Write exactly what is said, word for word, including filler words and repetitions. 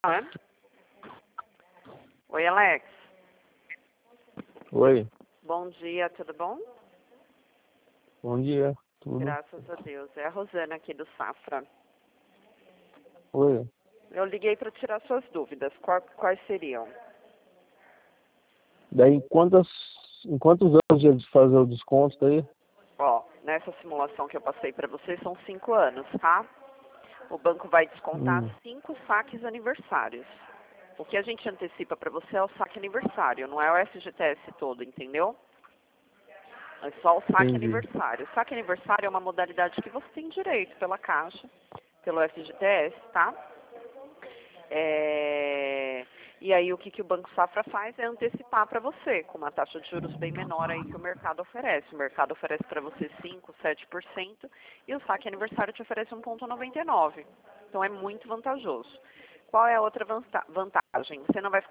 Hã? Oi, Alex. Oi, Bom dia, tudo bom? bom dia, tudo? Graças a Deus. É a Rosana aqui do Safra. Oi, Eu liguei para tirar suas dúvidas. Qual- quais seriam? daí em quantas, em quantos anos eles fazem o desconto aí? Ó, nessa simulação que eu passei para vocês são cinco anos, tá? O banco vai descontar Hum, cinco saques aniversários. O que a gente antecipa para você é o saque aniversário, não é o F G T S todo, entendeu? É só o saque entendi. aniversário. O saque aniversário é uma modalidade que você tem direito pela Caixa, pelo F G T S, tá? É, E aí o que, que o Banco Safra faz é antecipar para você, com uma taxa de juros bem menor aí que o mercado oferece. O mercado oferece para você cinco, sete por cento e o saque aniversário te oferece um vírgula noventa e nove por cento. Então é muito vantajoso. Qual é a outra vanta- vantagem? Você não vai ficar